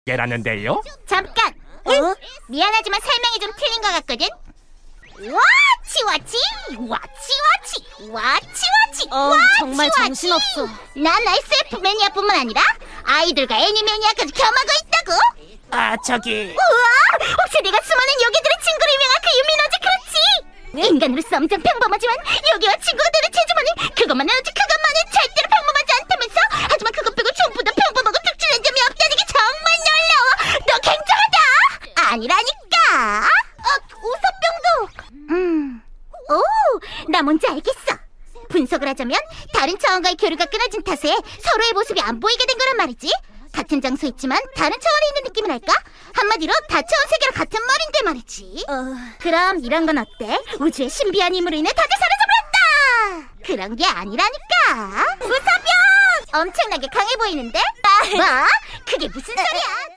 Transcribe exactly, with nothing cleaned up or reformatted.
개라는데요? 잠깐! 어? 미안하지만 설명이 좀 틀린 것 같거든? 와치와치! 와치와치! 와치와치! 어, 정말 정신없어. 난 에스에프 매니아뿐만 아니라 아이돌과 애니 매니아까지 겸하고 있다고! 아, 저기... 우와! 혹시 네가 수많은 요괴들의 친구로 유명한 그 유민호지 그렇지? 인간으로서 엄청 평범하지만 요괴와 친구가 되는 체주머니 그것만은 오직 그것만은 절대로 평범하지 않다면서? 하지만 그것 빼고 전부 다 평범하고 특출난 점이 없다는 게 정말 놀라워! 너 굉장하다! 아니라니까! 어, 우서병도! 음... 오! 나 뭔지 알겠어! 분석을 하자면 다른 차원과의 교류가 끊어진 탓에 서로의 모습이 안 보이게 된 거란 말이지? 같은 장소에 있지만 다른 차원에 있는 느낌이랄까? 한마디로 다차원 세계랑 같은 말인데 말이지. 어... 그럼 이런 건 어때? 우주의 신비한 힘으로 인해 다들 사라져버렸다! 그런 게 아니라니까. 우사병! 엄청나게 강해 보이는데? 뭐? 그게 무슨 소리야?